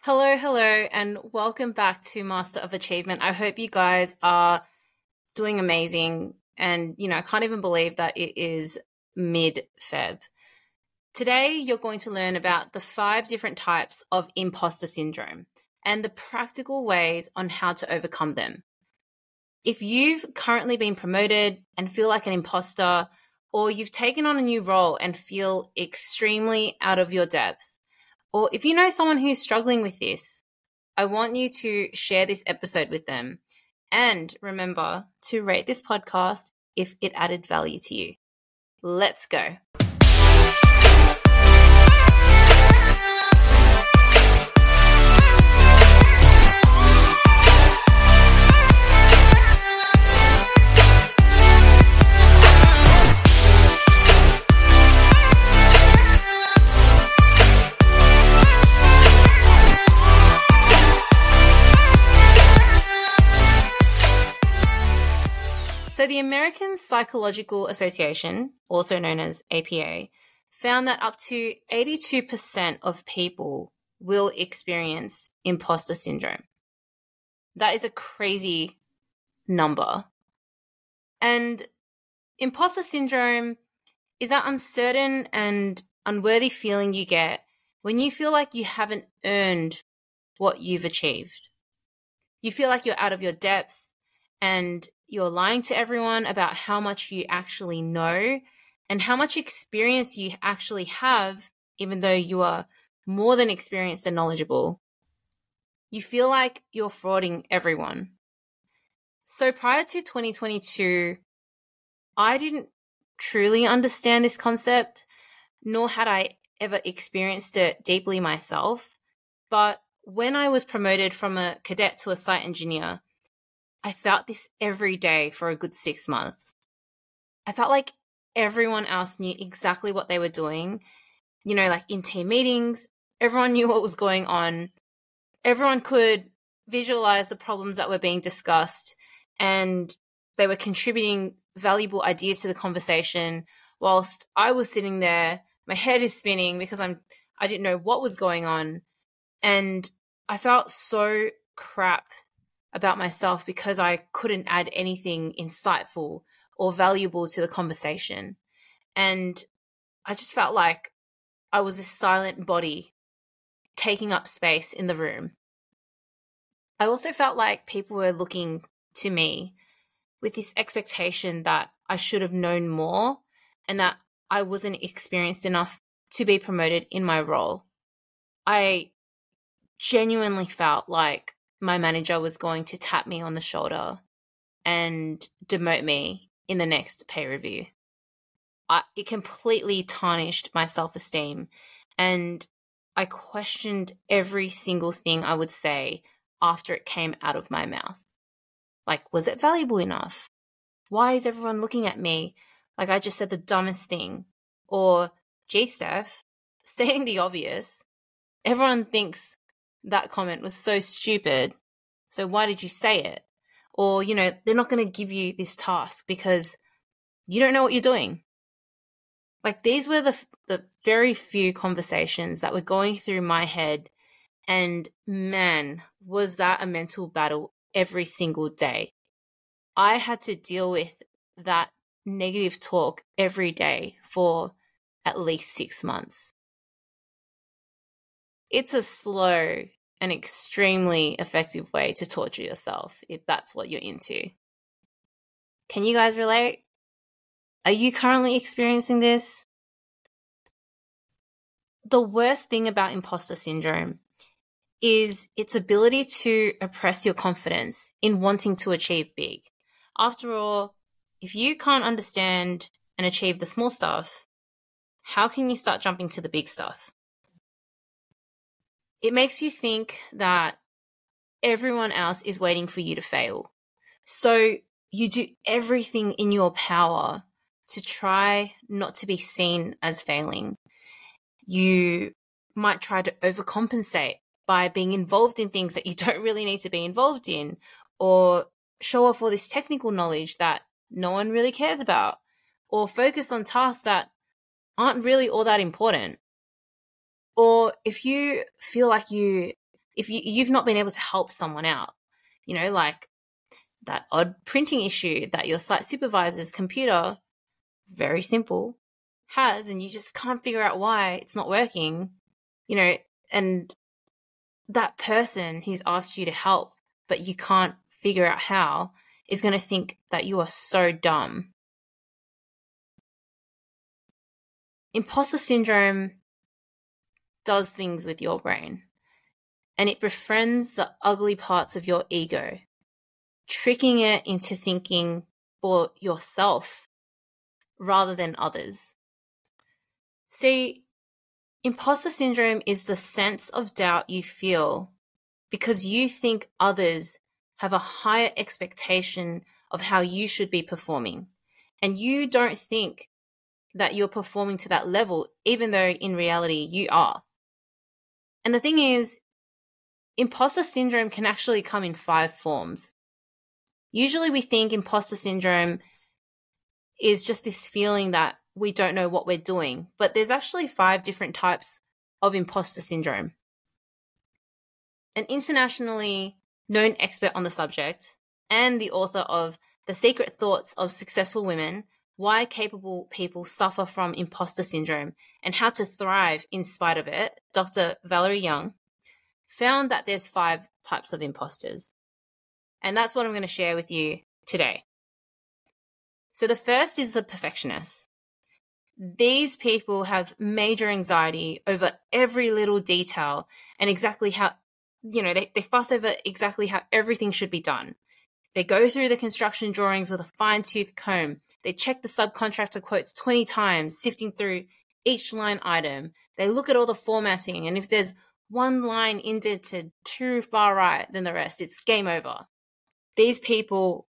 Hello, hello, and welcome back to Master of Achievement. I hope you guys are doing amazing. And, I can't even believe that it is mid-Feb. Today, you're going to learn about the 5 different types of imposter syndrome and the practical ways on how to overcome them. If you've currently been promoted and feel like an imposter, or you've taken on a new role and feel extremely out of your depth, or if you know someone who's struggling with this, I want you to share this episode with them. And remember to rate this podcast if it added value to you. Let's go. So the American Psychological Association, also known as APA, found that up to 82% of people will experience imposter syndrome. That is a crazy number. And imposter syndrome is that uncertain and unworthy feeling you get when you feel like you haven't earned what you've achieved. You feel like you're out of your depth and you're lying to everyone about how much you actually know and how much experience you actually have, even though you are more than experienced and knowledgeable. You feel like you're frauding everyone. So prior to 2022, I didn't truly understand this concept, nor had I ever experienced it deeply myself. But when I was promoted from a cadet to a site engineer, I felt this every day for a good 6 months. I felt like everyone else knew exactly what they were doing. Like in team meetings, everyone knew what was going on. Everyone could visualize the problems that were being discussed, and they were contributing valuable ideas to the conversation whilst I was sitting there, my head is spinning because I didn't know what was going on. And I felt so crap about myself because I couldn't add anything insightful or valuable to the conversation. And I just felt like I was a silent body taking up space in the room. I also felt like people were looking to me with this expectation that I should have known more and that I wasn't experienced enough to be promoted in my role. I genuinely felt like my manager was going to tap me on the shoulder and demote me in the next pay review. It completely tarnished my self-esteem, and I questioned every single thing I would say after it came out of my mouth. Like, was it valuable enough? Why is everyone looking at me like I just said the dumbest thing? Or, gee, Steph, stating the obvious, everyone thinks that comment was so stupid, so why did you say it? Or, they're not going to give you this task because you don't know what you're doing. Like, these were the very few conversations that were going through my head, and man, was that a mental battle every single day. I had to deal with that negative talk every day for at least 6 months. It's a slow and extremely effective way to torture yourself if that's what you're into. Can you guys relate? Are you currently experiencing this? The worst thing about imposter syndrome is its ability to oppress your confidence in wanting to achieve big. After all, if you can't understand and achieve the small stuff, how can you start jumping to the big stuff? It makes you think that everyone else is waiting for you to fail. So you do everything in your power to try not to be seen as failing. You might try to overcompensate by being involved in things that you don't really need to be involved in, or show off all this technical knowledge that no one really cares about, or focus on tasks that aren't really all that important. Or if you feel like you if you've not been able to help someone out, like that odd printing issue that your site supervisor's computer, very simple, has, and you just can't figure out why it's not working, and that person who's asked you to help, but you can't figure out how, is going to think that you are so dumb. Imposter syndrome does things with your brain, and it befriends the ugly parts of your ego, tricking it into thinking for yourself rather than others. See, imposter syndrome is the sense of doubt you feel because you think others have a higher expectation of how you should be performing, and you don't think that you're performing to that level, even though in reality you are. And the thing is, imposter syndrome can actually come in 5 forms. Usually we think imposter syndrome is just this feeling that we don't know what we're doing, but there's actually 5 different types of imposter syndrome. An internationally known expert on the subject and the author of The Secret Thoughts of Successful Women, Why Capable People Suffer from Imposter Syndrome and How to Thrive in Spite of It, Dr. Valerie Young, found that there's 5 types of imposters. And that's what I'm going to share with you today. So the first is the perfectionist. These people have major anxiety over every little detail and exactly how, they fuss over exactly how everything should be done. They go through the construction drawings with a fine-tooth comb. They check the subcontractor quotes 20 times, sifting through each line item. They look at all the formatting, and if there's one line indented too far right than the rest, it's game over. These people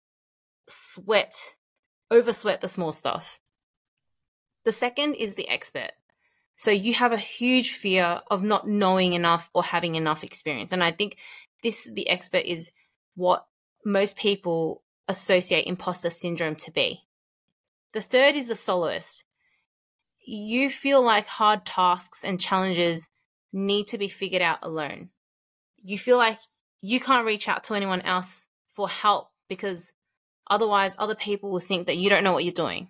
oversweat the small stuff. The second is the expert. So you have a huge fear of not knowing enough or having enough experience. And I think the expert is what most people associate imposter syndrome to be. The third is the soloist. You feel like hard tasks and challenges need to be figured out alone. You feel like you can't reach out to anyone else for help because otherwise other people will think that you don't know what you're doing.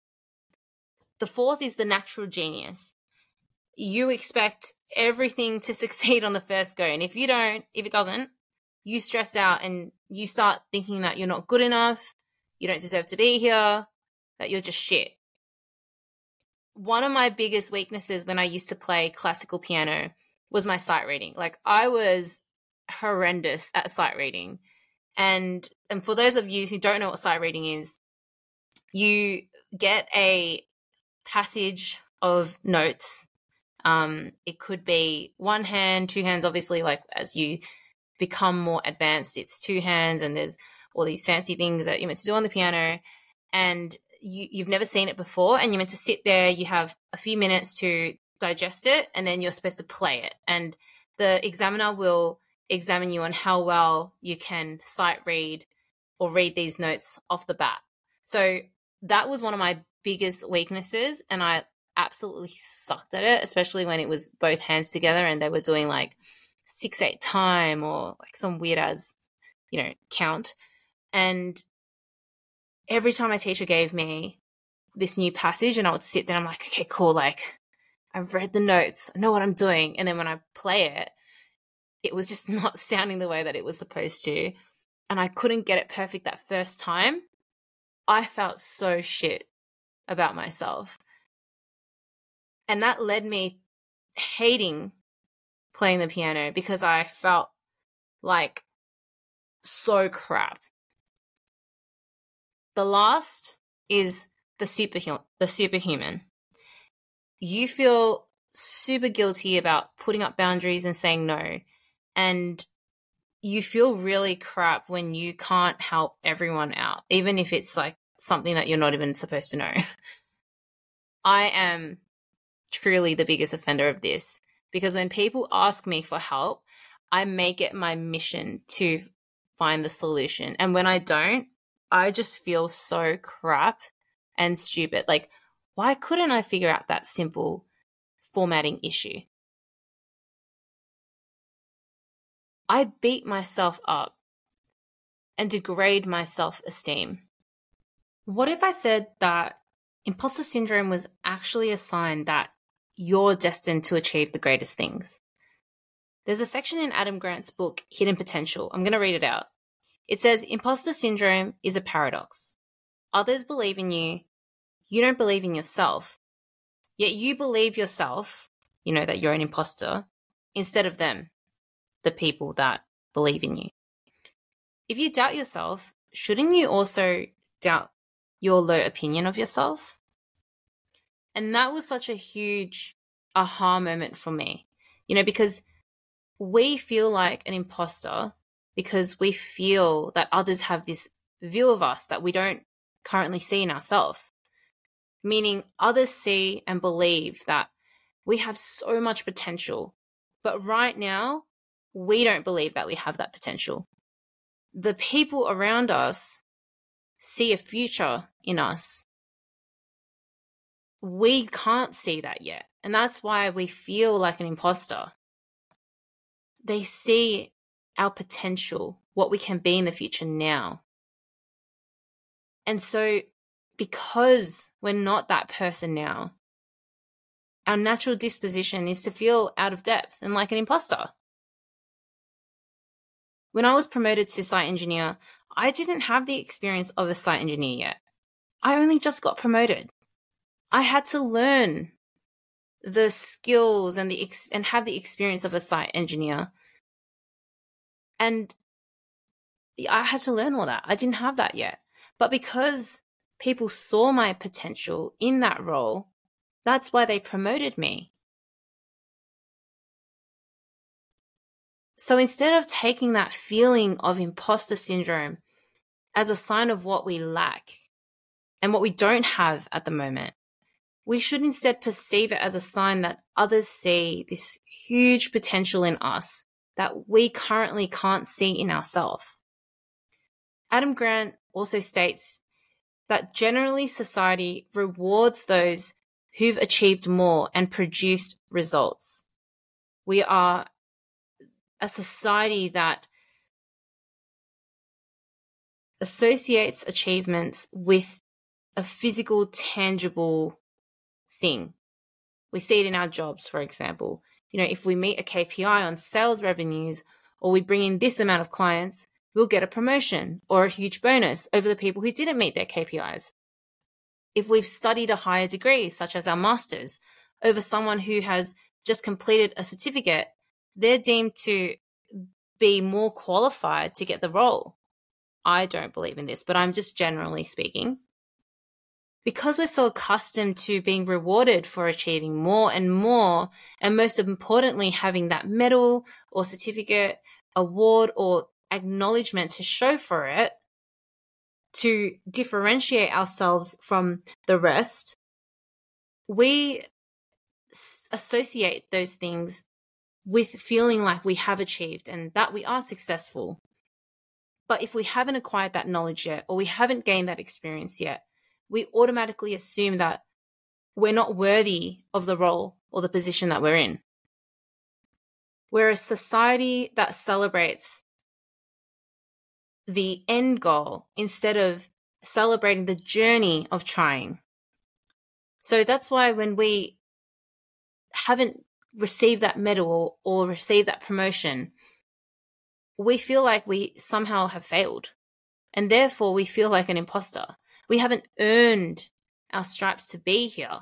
The fourth is the natural genius. You expect everything to succeed on the first go. And if it doesn't, you stress out and you start thinking that you're not good enough, you don't deserve to be here, that you're just shit. One of my biggest weaknesses when I used to play classical piano was my sight reading. Like, I was horrendous at sight reading. And for those of you who don't know what sight reading is, you get a passage of notes. It could be 1 hand, 2 hands. Obviously, like as you become more advanced, it's 2 hands, and there's all these fancy things that you're meant to do on the piano, and you've never seen it before, and you're meant to sit there. You have a few minutes to digest it, and then you're supposed to play it. And the examiner will examine you on how well you can sight read or read these notes off the bat. So that was one of my biggest weaknesses, and I absolutely sucked at it, especially when it was both hands together and they were doing like 6/8 time or like some weird as, count. And every time my teacher gave me this new passage and I would sit there, I'm like, okay, cool. Like, I've read the notes, I know what I'm doing. And then when I play it, it was just not sounding the way that it was supposed to. And I couldn't get it perfect that first time. I felt so shit about myself. And that led me hating playing the piano because I felt like so crap. The last is the superhuman. You feel super guilty about putting up boundaries and saying no. And you feel really crap when you can't help everyone out, even if it's like something that you're not even supposed to know. I am truly the biggest offender of this because when people ask me for help, I make it my mission to find the solution. And when I don't, I just feel so crap and stupid. Like, why couldn't I figure out that simple formatting issue? I beat myself up and degrade my self-esteem. What if I said that imposter syndrome was actually a sign that you're destined to achieve the greatest things? There's a section in Adam Grant's book, Hidden Potential. I'm going to read it out. It says, imposter syndrome is a paradox. Others believe in you. You don't believe in yourself. Yet you believe yourself, that you're an imposter, instead of them, the people that believe in you. If you doubt yourself, shouldn't you also doubt your low opinion of yourself? And that was such a huge aha moment for me, because we feel like an imposter because we feel that others have this view of us that we don't currently see in ourselves. Meaning others see and believe that we have so much potential, but right now, we don't believe that we have that potential. The people around us see a future in us. We can't see that yet, and that's why we feel like an imposter. They see our potential, what we can be in the future now. And so, because we're not that person now, our natural disposition is to feel out of depth and like an imposter. When I was promoted to site engineer, I didn't have the experience of a site engineer yet. I only just got promoted. I had to learn the skills and have the experience of a site engineer. And I had to learn all that. I didn't have that yet. But because people saw my potential in that role, that's why they promoted me. So instead of taking that feeling of imposter syndrome as a sign of what we lack and what we don't have at the moment, we should instead perceive it as a sign that others see this huge potential in us that we currently can't see in ourselves. Adam Grant also states that generally society rewards those who've achieved more and produced results. We are a society that associates achievements with a physical, tangible thing. We see it in our jobs, for example. If we meet a KPI on sales revenues or we bring in this amount of clients, we'll get a promotion or a huge bonus over the people who didn't meet their KPIs. If we've studied a higher degree, such as our master's, over someone who has just completed a certificate, they're deemed to be more qualified to get the role. I don't believe in this, but I'm just generally speaking. Because we're so accustomed to being rewarded for achieving more and more, and most importantly, having that medal or certificate, award, or acknowledgement to show for it, to differentiate ourselves from the rest, we associate those things with feeling like we have achieved and that we are successful. But if we haven't acquired that knowledge yet, or we haven't gained that experience yet, we automatically assume that we're not worthy of the role or the position that we're in. We're a society that celebrates the end goal instead of celebrating the journey of trying. So that's why when we haven't received that medal or received that promotion, we feel like we somehow have failed. And therefore we feel like an imposter. We haven't earned our stripes to be here.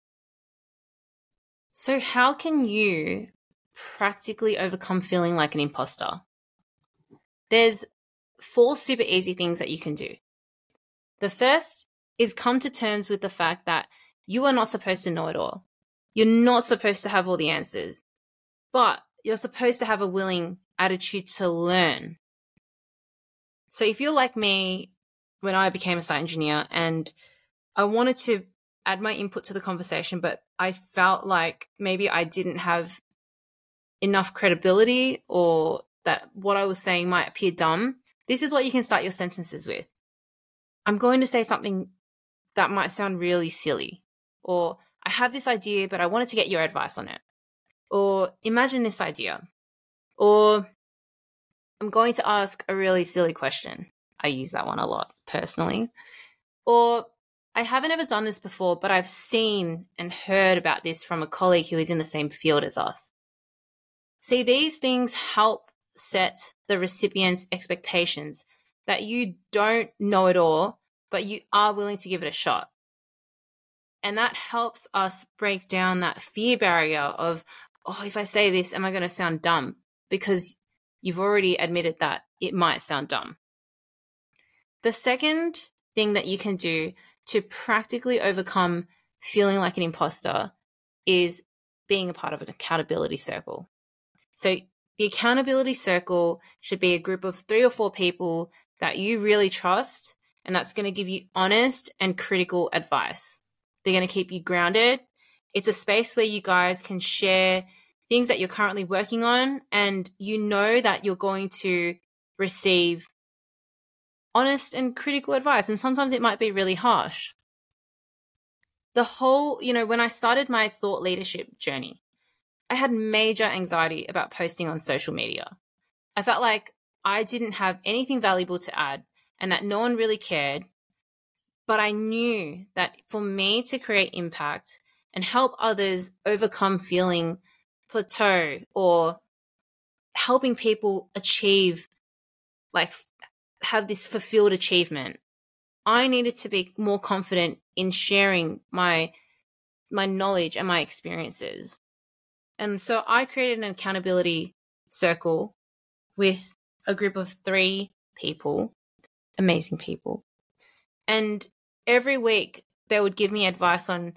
So how can you practically overcome feeling like an imposter? There's 4 super easy things that you can do. The first is come to terms with the fact that you are not supposed to know it all. You're not supposed to have all the answers, but you're supposed to have a willing attitude to learn. So if you're like me, when I became a site engineer and I wanted to add my input to the conversation, but I felt like maybe I didn't have enough credibility or that what I was saying might appear dumb, this is what you can start your sentences with. I'm going to say something that might sound really silly, or I have this idea, but I wanted to get your advice on it, or imagine this idea, or I'm going to ask a really silly question. I use that one a lot personally. Or I haven't ever done this before, but I've seen and heard about this from a colleague who is in the same field as us. See, these things help set the recipient's expectations that you don't know it all, but you are willing to give it a shot. And that helps us break down that fear barrier of, oh, if I say this, am I going to sound dumb? Because you've already admitted that it might sound dumb. The second thing that you can do to practically overcome feeling like an imposter is being a part of an accountability circle. So the accountability circle should be a group of 3 or 4 people that you really trust, and that's going to give you honest and critical advice. They're going to keep you grounded. It's a space where you guys can share things that you're currently working on, and you know that you're going to receive honest and critical advice. And sometimes it might be really harsh. The whole, when I started my thought leadership journey, I had major anxiety about posting on social media. I felt like I didn't have anything valuable to add and that no one really cared. But I knew that for me to create impact and help others overcome feeling plateau or helping people achieve, like have this fulfilled achievement, I needed to be more confident in sharing my knowledge and my experiences. And so I created an accountability circle with a group of 3 people, amazing people. And every week they would give me advice on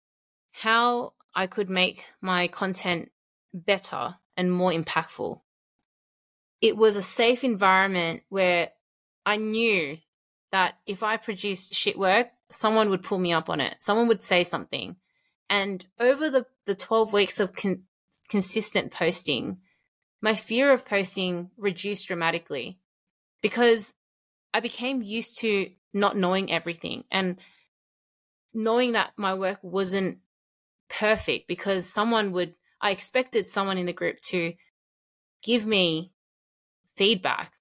how I could make my content better and more impactful. It was a safe environment where I knew that if I produced shit work, someone would pull me up on it. Someone would say something. And over the 12 weeks of consistent posting, my fear of posting reduced dramatically because I became used to not knowing everything and knowing that my work wasn't perfect because I expected someone in the group to give me feedback.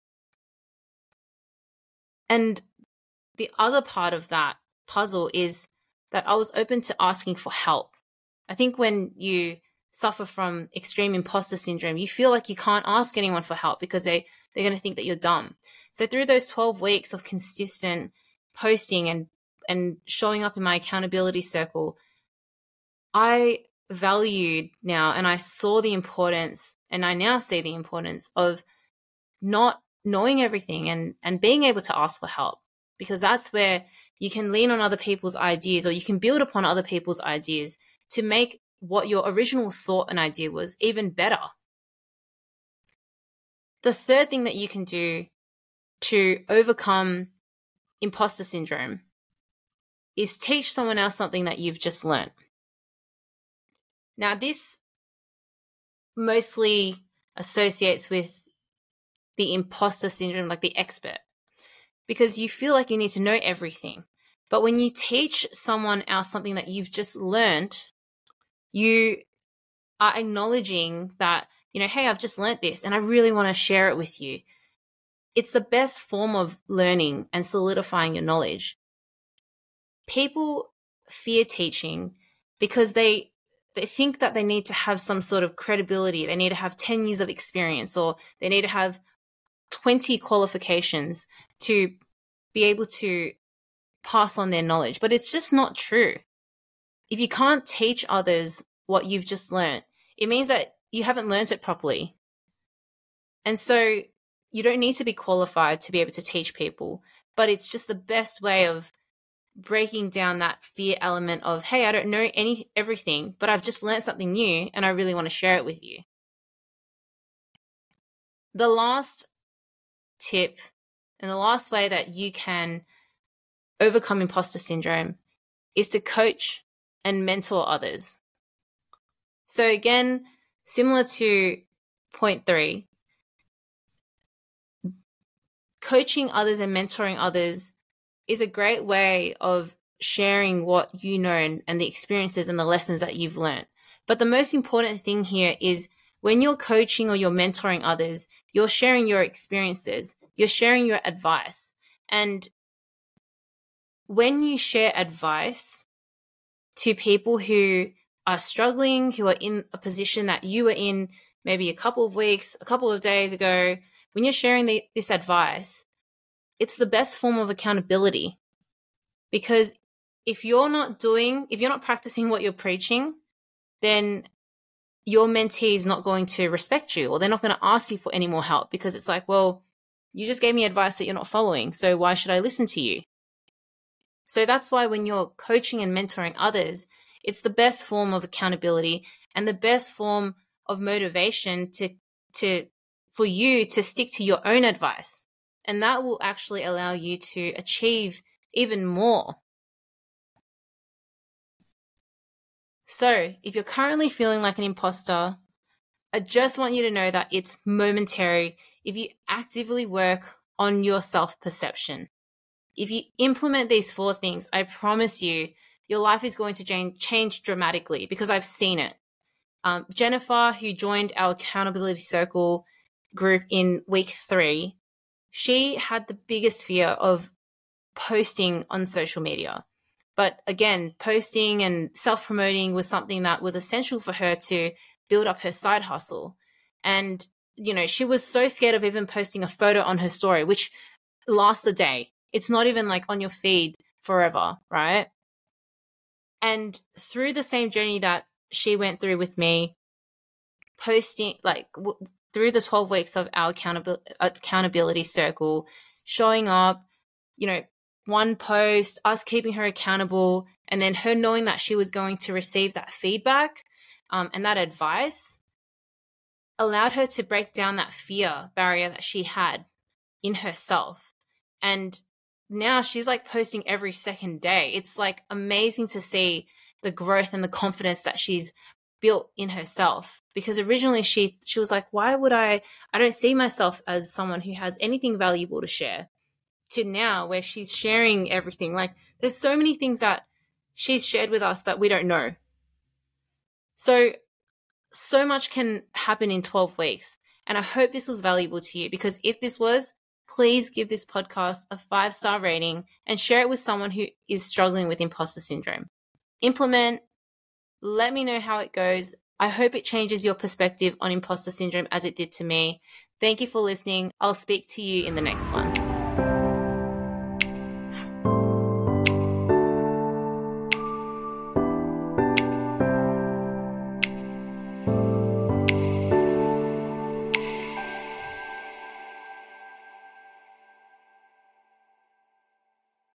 And the other part of that puzzle is that I was open to asking for help. I think when you suffer from extreme imposter syndrome, you feel like you can't ask anyone for help because they're going to think that you're dumb. So through those 12 weeks of consistent posting and showing up in my accountability circle, I valued now, and I saw the importance, and I now see the importance of not knowing everything and being able to ask for help, because that's where you can lean on other people's ideas, or you can build upon other people's ideas to make what your original thought and idea was even better. The third thing that you can do to overcome imposter syndrome is teach someone else something that you've just learned. Now, this mostly associates with the imposter syndrome, like the expert, because you feel like you need to know everything. But when you teach someone else something that you've just learned, you are acknowledging that, hey, I've just learned this and I really want to share it with you. It's the best form of learning and solidifying your knowledge. People fear teaching because they think that they need to have some sort of credibility. They need to have 10 years of experience, or they need to have 20 qualifications to be able to pass on their knowledge. But it's just not true. If you can't teach others what you've just learned, it means that you haven't learned it properly. And so you don't need to be qualified to be able to teach people, but it's just the best way of breaking down that fear element of, hey, I don't know everything, but I've just learned something new and I really want to share it with you. The last tip and the last way that you can overcome imposter syndrome is to coach and mentor others. So again, similar to point 3, coaching others and mentoring others is a great way of sharing what you know and the experiences and the lessons that you've learned. But the most important thing here is when you're coaching or you're mentoring others, you're sharing your experiences, you're sharing your advice. And when you share advice to people who are struggling, who are in a position that you were in maybe a couple of weeks, a couple of days ago, when you're sharing this advice, it's the best form of accountability. Because if you're not practicing what you're preaching, then your mentee is not going to respect you, or they're not going to ask you for any more help, because it's like, well, you just gave me advice that you're not following, so why should I listen to you? So that's why when you're coaching and mentoring others, it's the best form of accountability and the best form of motivation for you to stick to your own advice. And that will actually allow you to achieve even more. So if you're currently feeling like an imposter, I just want you to know that it's momentary if you actively work on your self-perception. If you implement these 4 things, I promise you, your life is going to change dramatically, because I've seen it. Jennifer, who joined our accountability circle group in week 3, she had the biggest fear of posting on social media. But again, posting and self-promoting was something that was essential for her to build up her side hustle. And, she was so scared of even posting a photo on her story, which lasts a day. It's not even like on your feed forever, right? And through the same journey that she went through with me, posting through the 12 weeks of our accountability circle, showing up, one post, us keeping her accountable, and then her knowing that she was going to receive that feedback and that advice allowed her to break down that fear barrier that she had in herself. And now she's like posting every second day. It's like amazing to see the growth and the confidence that she's built in herself, because originally she was like, why would I don't see myself as someone who has anything valuable to share, to now where she's sharing everything. Like, there's so many things that she's shared with us that we don't know. So much can happen in 12 weeks. And I hope this was valuable to you, because if this was, please give this podcast a 5-star rating and share it with someone who is struggling with imposter syndrome. Implement. Let me know how it goes. I hope it changes your perspective on imposter syndrome as it did to me. Thank you for listening. I'll speak to you in the next one.